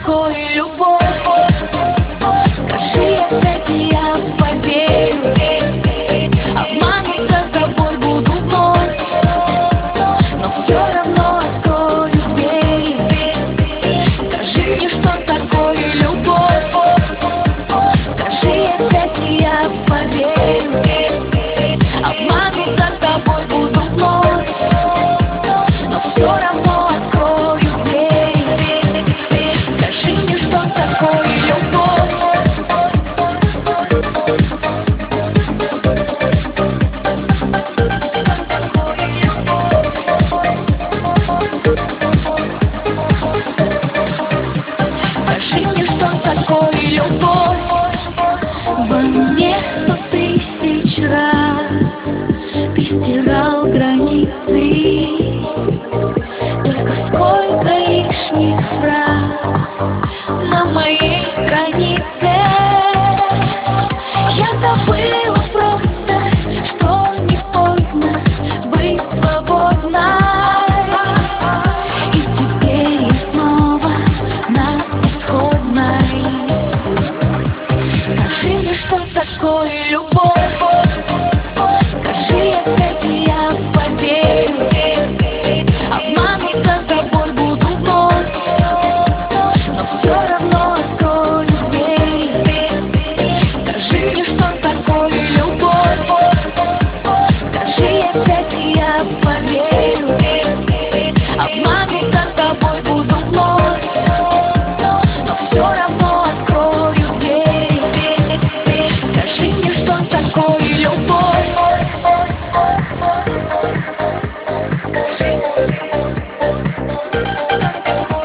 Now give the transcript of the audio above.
такое любовь? Скажи опять, и я поверю. Обмануться тобой буду вновь, но все равно открою двери. Скажи мне, что такое любовь? Скажи опять, и я поверю. Обмануться тобой буду вновь, но все равно открою двери. Скажи мне, что такое любовь? Скажи мне, что такое любовь? Во мне 100 000 раз ты стирал границы. Только сколько лишних фраз на моей странице. Я забыла просто, что не поздно быть свободной. И теперь я снова на исходной. Скажи мне, что такое любовь? Скажи опять, и я поверю. Обмануться тобой буду вновь, но все равно открою двери. Скажи мне, что такое любовь? Скажи опять, и я поверю. Обмануться тобой буду вновь, но все равно открою двери. Скажи мне, что такое любовь? Скажи.